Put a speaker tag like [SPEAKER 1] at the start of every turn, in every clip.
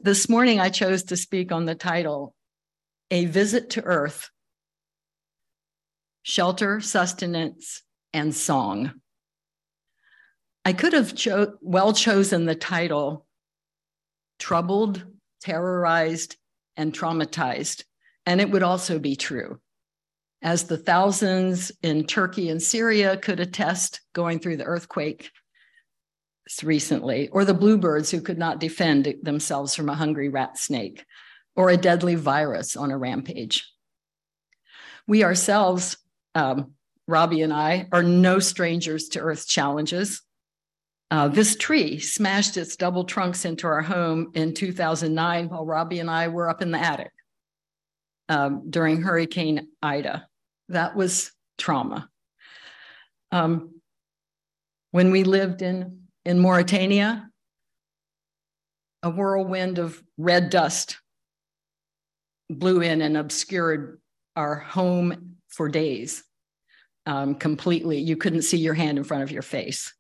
[SPEAKER 1] This morning, I chose to speak on the title, A Visit to Earth, Shelter, Sustenance, and Song. I could have chosen the title, Troubled, Terrorized, and Traumatized, and it would also be true, as the thousands in Turkey and Syria could attest going through the earthquake recently, or the bluebirds who could not defend themselves from a hungry rat snake, or a deadly virus on a rampage. We ourselves, Robbie and I, are no strangers to Earth's challenges. This tree smashed its double trunks into our home in 2009 while Robbie and I were up in the attic during Hurricane Ida. That was trauma. When we lived in Mauritania, a whirlwind of red dust blew in and obscured our home for days completely. You couldn't see your hand in front of your face.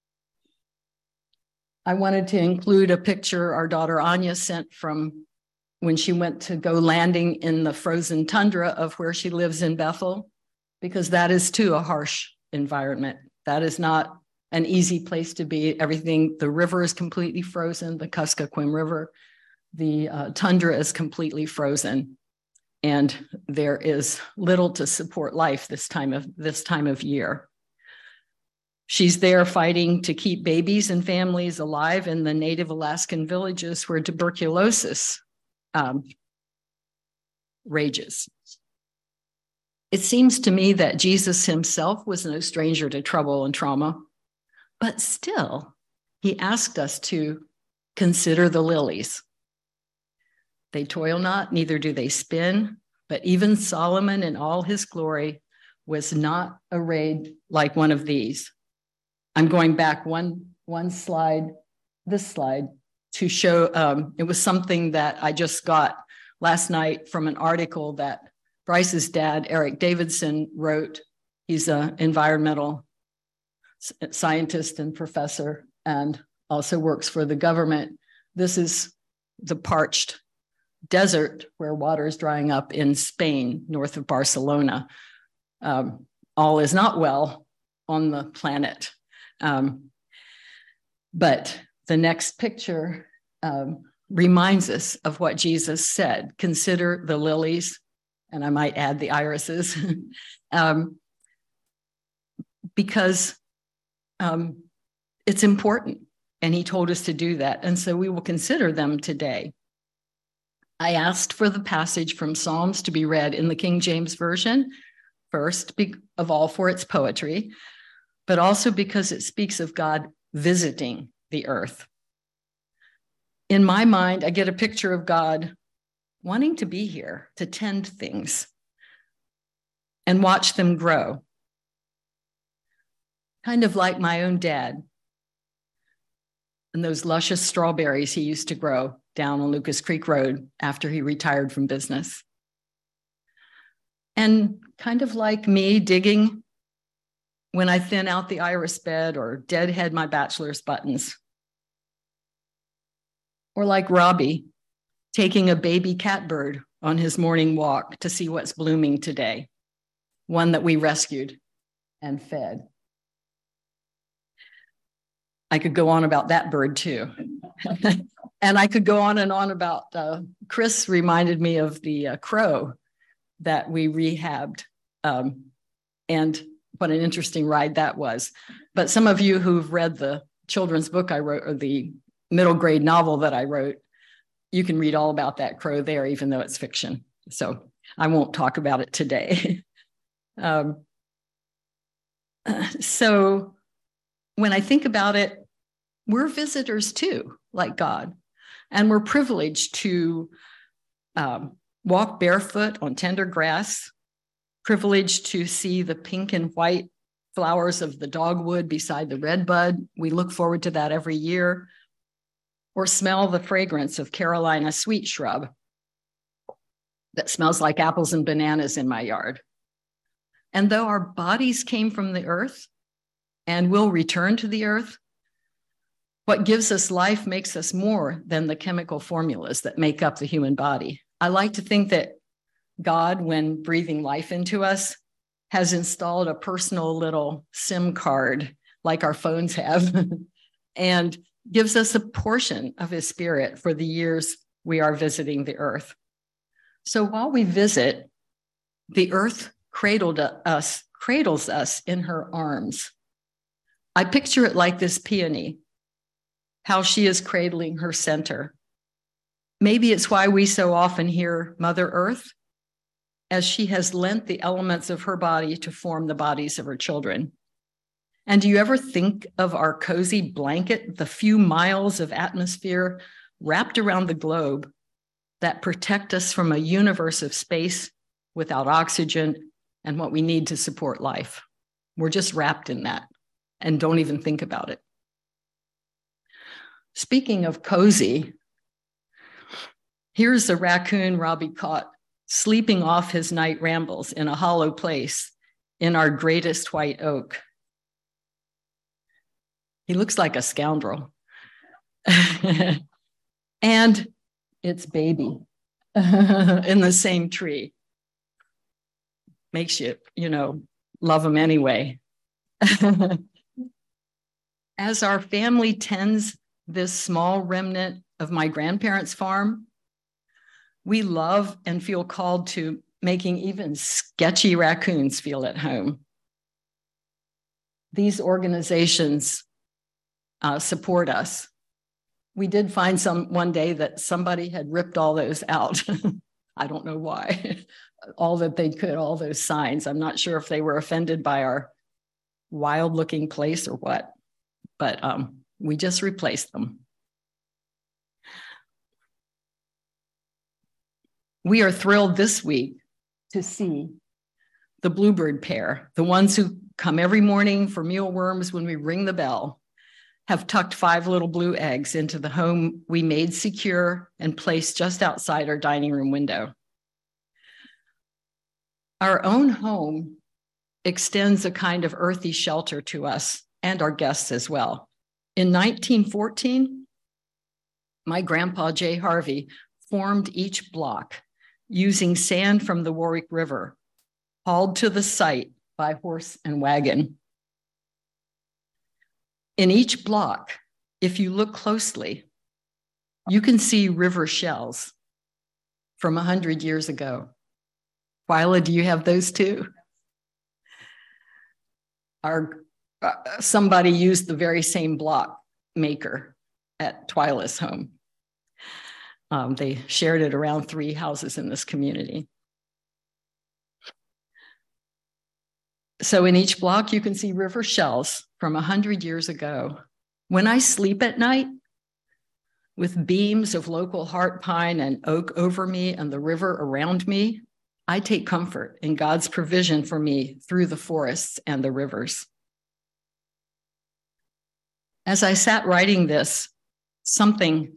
[SPEAKER 1] I wanted to include a picture our daughter Anya sent from when she went to go landing in the frozen tundra of where she lives in Bethel, because that is too a harsh environment. That is not an easy place to be. Everything, the river is completely frozen, the Kuskokwim River, the tundra is completely frozen, and there is little to support life this time of year. She's there fighting to keep babies and families alive in the native Alaskan villages where tuberculosis rages. It seems to me that Jesus himself was no stranger to trouble and trauma, but still, he asked us to consider the lilies. They toil not, neither do they spin, but even Solomon in all his glory was not arrayed like one of these. I'm going back one slide, this slide, to show it was something that I just got last night from an article that Bryce's dad, Eric Davidson, wrote. He's an environmental scientist and professor and also works for the government. This is the parched desert where water is drying up in Spain, north of Barcelona. All is not well on the planet. But the next picture reminds us of what Jesus said. Consider the lilies, and I might add the irises, because it's important, and he told us to do that. And so we will consider them today. I asked for the passage from Psalms to be read in the King James Version, first of all for its poetry, but also because it speaks of God visiting the earth. In my mind, I get a picture of God wanting to be here, to tend things and watch them grow. Kind of like my own dad and those luscious strawberries he used to grow down on Lucas Creek Road after he retired from business. And kind of like me digging when I thin out the iris bed or deadhead my bachelor's buttons. Or like Robbie taking a baby catbird on his morning walk to see what's blooming today, one that we rescued and fed. I could go on about that bird too. And I could go on and on about, Chris reminded me of the crow that we rehabbed. And what an interesting ride that was. But some of you who've read the children's book I wrote, or the middle grade novel that I wrote, you can read all about that crow there, even though it's fiction. So I won't talk about it today. So when I think about it, we're visitors too, like God. And we're privileged to walk barefoot on tender grass, privileged to see the pink and white flowers of the dogwood beside the redbud. We look forward to that every year. Or smell the fragrance of Carolina sweet shrub that smells like apples and bananas in my yard. And though our bodies came from the earth and will return to the earth, What gives us life makes us more than the chemical formulas that make up the human body. I like to think that God, when breathing life into us, has installed a personal little SIM card like our phones have and gives us a portion of his spirit for the years we are visiting the earth. So while we visit, the earth cradles us in her arms. I picture it like this peony, how she is cradling her center. Maybe it's why we so often hear Mother Earth, as she has lent the elements of her body to form the bodies of her children. And do you ever think of our cozy blanket, the few miles of atmosphere wrapped around the globe that protect us from a universe of space without oxygen and what we need to support life? We're just wrapped in that and don't even think about it. Speaking of cozy, here's a raccoon Robbie caught sleeping off his night rambles in a hollow place in our greatest white oak. He looks like a scoundrel. And it's baby in the same tree. Makes you, love him anyway. As our family tends this small remnant of my grandparents' farm, we love and feel called to making even sketchy raccoons feel at home. These organizations support us. We did find one day that somebody had ripped all those out. I don't know why. All that they could, all those signs. I'm not sure if they were offended by our wild looking place or what, but we just replaced them. We are thrilled this week to see the bluebird pair, the ones who come every morning for mealworms when we ring the bell, have tucked 5 little blue eggs into the home we made secure and placed just outside our dining room window. Our own home extends a kind of earthy shelter to us and our guests as well. In 1914, my grandpa, Jay Harvey, formed each block using sand from the Warwick River, hauled to the site by horse and wagon. In each block, if you look closely, you can see river shells from 100 years ago. Twyla, do you have those too? Somebody used the very same block maker at Twyla's home. They shared it around 3 houses in this community. So in each block, you can see river shells from 100 years ago. When I sleep at night, with beams of local heart pine and oak over me and the river around me, I take comfort in God's provision for me through the forests and the rivers. As I sat writing this, something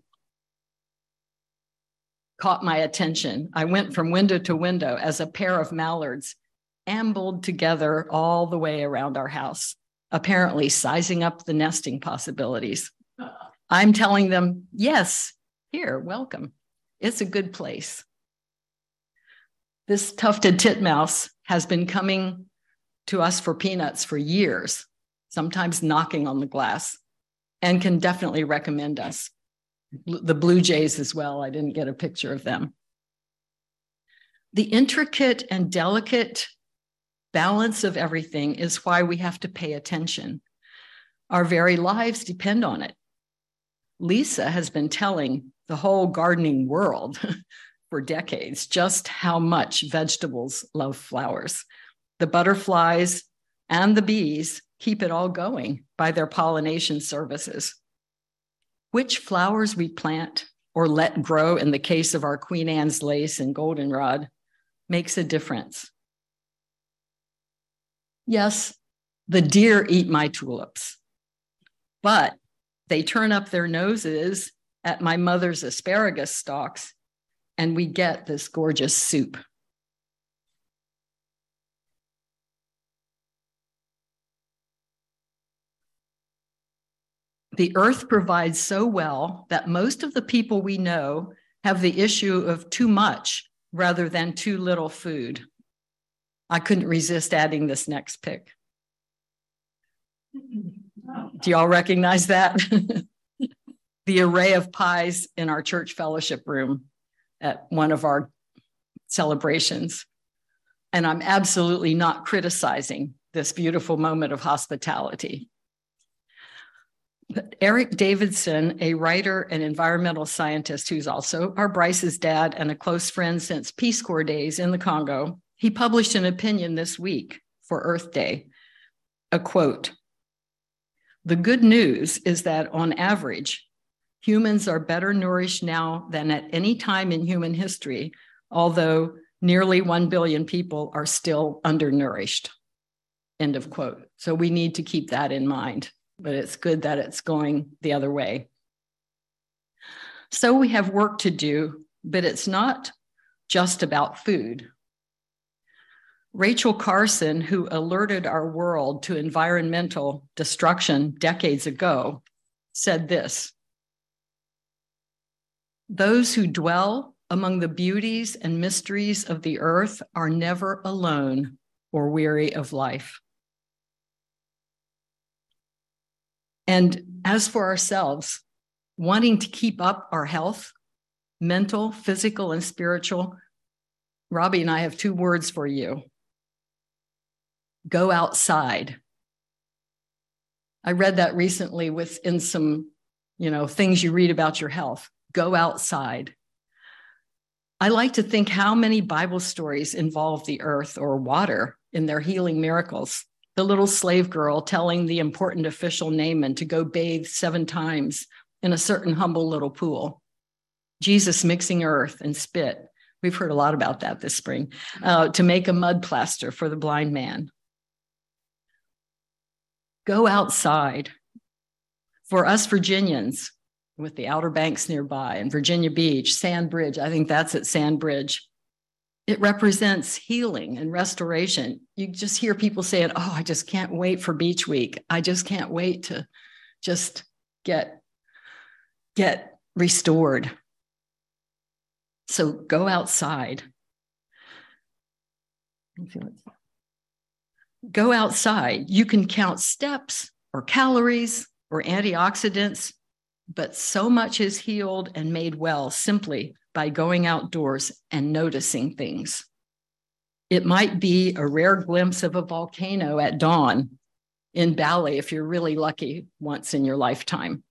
[SPEAKER 1] caught my attention. I went from window to window as a pair of mallards ambled together all the way around our house, apparently sizing up the nesting possibilities. I'm telling them, yes, here, welcome. It's a good place. This tufted titmouse has been coming to us for peanuts for years, sometimes knocking on the glass, and can definitely recommend us. The blue jays as well. I didn't get a picture of them. The intricate and delicate balance of everything is why we have to pay attention. Our very lives depend on it. Lisa has been telling the whole gardening world for decades just how much vegetables love flowers. The butterflies and the bees keep it all going by their pollination services. Which flowers we plant or let grow in the case of our Queen Anne's lace and goldenrod makes a difference. Yes, the deer eat my tulips, but they turn up their noses at my mother's asparagus stalks, and we get this gorgeous soup. The earth provides so well that most of the people we know have the issue of too much rather than too little food. I couldn't resist adding this next pic. Do y'all recognize that? The array of pies in our church fellowship room at one of our celebrations. And I'm absolutely not criticizing this beautiful moment of hospitality. But Eric Davidson, a writer and environmental scientist who's also our Bryce's dad and a close friend since Peace Corps days in the Congo, he published an opinion this week for Earth Day, a quote: "The good news is that on average, humans are better nourished now than at any time in human history, although nearly 1 billion people are still undernourished." End of quote. So we need to keep that in mind, but it's good that it's going the other way. So we have work to do, but it's not just about food. Rachel Carson, who alerted our world to environmental destruction decades ago, said this: "Those who dwell among the beauties and mysteries of the earth are never alone or weary of life." And as for ourselves, wanting to keep up our health, mental, physical, and spiritual, Robbie and I have 2 words for you. Go outside. I read that recently within some, things you read about your health. Go outside. I like to think how many Bible stories involve the earth or water in their healing miracles. The little slave girl telling the important official Naaman to go bathe 7 times in a certain humble little pool. Jesus mixing earth and spit. We've heard a lot about that this spring, to make a mud plaster for the blind man. Go outside. For us Virginians, with the Outer Banks nearby and Virginia Beach, Sand Bridge, I think that's at Sand Bridge, it represents healing and restoration. You just hear people saying, "Oh, I just can't wait for Beach Week. I just can't wait to just get restored." So go outside. Go outside. You can count steps or calories or antioxidants, but so much is healed and made well simply by going outdoors and noticing things. It might be a rare glimpse of a volcano at dawn in Bali, if you're really lucky once in your lifetime.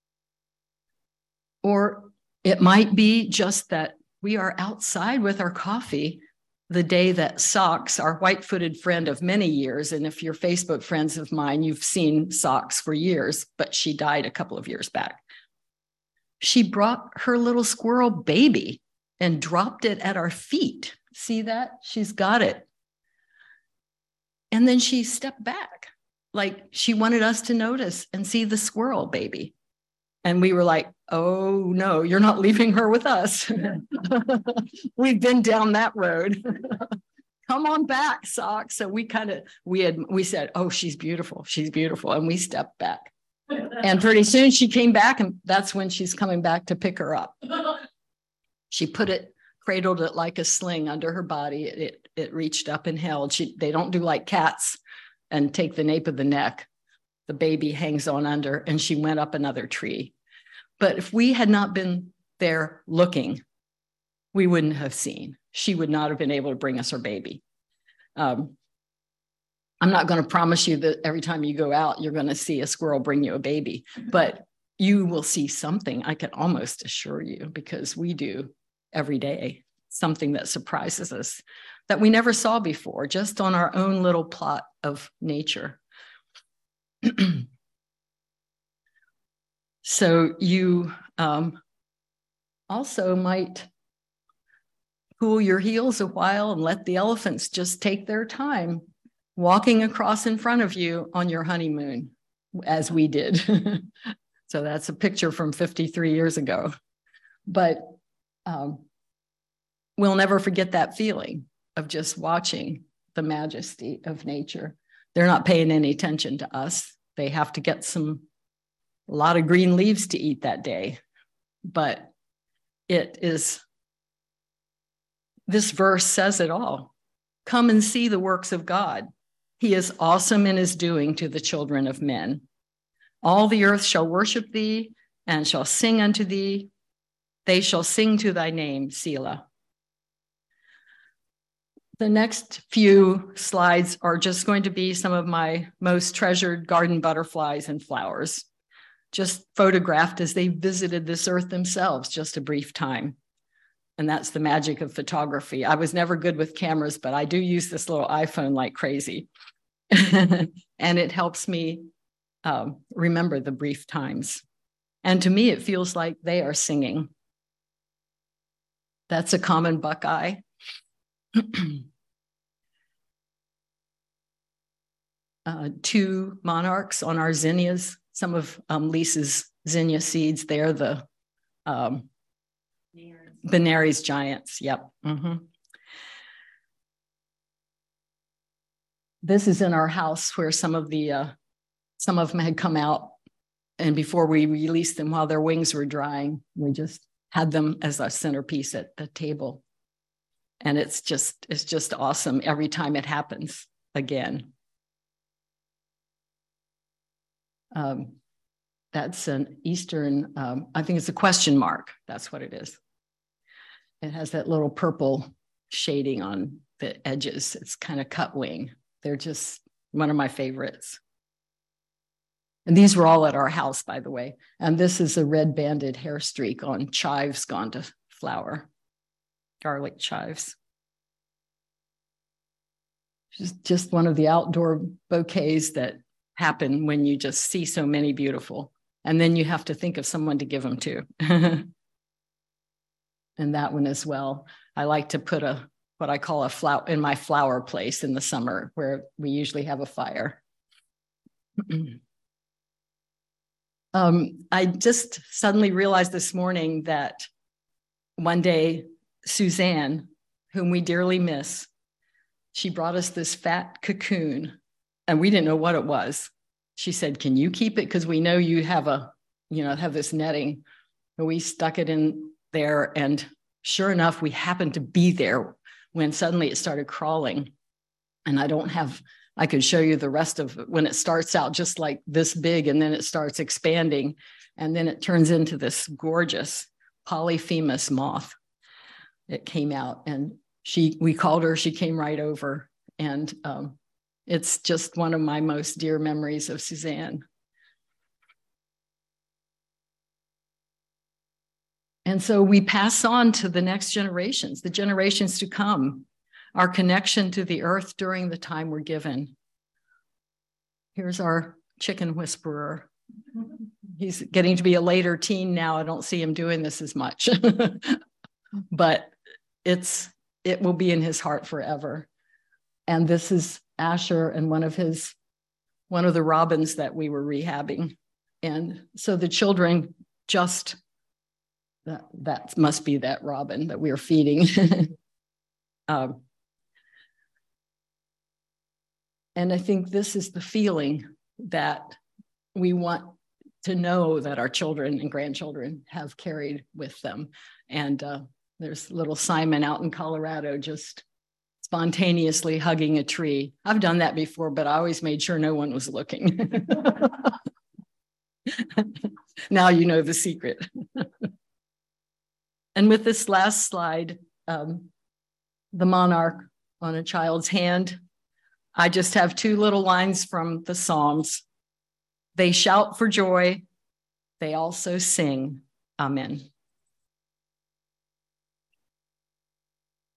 [SPEAKER 1] Or it might be just that we are outside with our coffee the day that Socks, our white-footed friend of many years, and if you're Facebook friends of mine, you've seen Socks for years, but she died a couple of years back. She brought her little squirrel baby and dropped it at our feet. See that? She's got it. And then she stepped back, like she wanted us to notice and see the squirrel baby. And we were like, "Oh no, you're not leaving her with us." We've been down that road. Come on back, Socks. So we said, "Oh, she's beautiful. She's beautiful." And we stepped back. And pretty soon she came back, and that's when she's coming back to pick her up. She cradled it like a sling under her body. It reached up and held. They don't do like cats and take the nape of the neck. The baby hangs on under, and she went up another tree. But if we had not been there looking, we wouldn't have seen. She would not have been able to bring us her baby. I'm not going to promise you that every time you go out, you're going to see a squirrel bring you a baby, but you will see something, I can almost assure you, because we do every day, something that surprises us that we never saw before, just on our own little plot of nature. So you also might cool your heels a while and let the elephants just take their time walking across in front of you on your honeymoon, as we did. So that's a picture from 53 years ago. But we'll never forget that feeling of just watching the majesty of nature. They're not paying any attention to us. They have to get some a lot of green leaves to eat that day, but this verse says it all. Come and see the works of God. He is awesome in his doing to the children of men. All the earth shall worship thee and shall sing unto thee. They shall sing to thy name, Selah. The next few slides are just going to be some of my most treasured garden butterflies and flowers, just photographed as they visited this earth themselves, just a brief time. And that's the magic of photography. I was never good with cameras, but I do use this little iPhone like crazy. And it helps me remember the brief times. And to me, it feels like they are singing. That's a common buckeye. Two monarchs on our zinnias, some of Lisa's zinnia seeds. They're the Benary's giants. Yep. Mm-hmm. This is in our house where some of them had come out, and before we released them while their wings were drying, we just had them as a centerpiece at the table. And it's just awesome every time it happens again. That's an Eastern, I think it's a question mark. That's what it is. It has that little purple shading on the edges. It's kind of cut wing. They're just one of my favorites. And these were all at our house, by the way. And this is a red banded hair streak on chives gone to flower, garlic chives. Just one of the outdoor bouquets that happen when you just see so many beautiful. And then you have to think of someone to give them to. And that one as well. I like to put what I call a flower in my flower place in the summer where we usually have a fire. I just suddenly realized this morning that one day, Suzanne, whom we dearly miss, she brought us this fat cocoon and we didn't know what it was. She said, can you keep it? Because we know you have have this netting. And we stuck it in there, and sure enough, we happened to be there when suddenly it started crawling. And I could show you the rest of it when it starts out just like this big, and then it starts expanding, and then it turns into this gorgeous Polyphemus moth. It came out, and we called her, she came right over, and it's just one of my most dear memories of Suzanne. And so we pass on to the next generations, the generations to come, our connection to the earth during the time we're given. Here's our chicken whisperer. He's getting to be a later teen now. I don't see him doing this as much, but it will be in his heart forever. And this is Asher and one of the robins that we were rehabbing. And so the children just, that must be that robin that we are feeding. And I think this is the feeling that we want to know that our children and grandchildren have carried with them. And there's little Simon out in Colorado just spontaneously hugging a tree. I've done that before, but I always made sure no one was looking. Now you know the secret. And with this last slide, the monarch on a child's hand, I just have two little lines from the Psalms. They shout for joy. They also sing. Amen.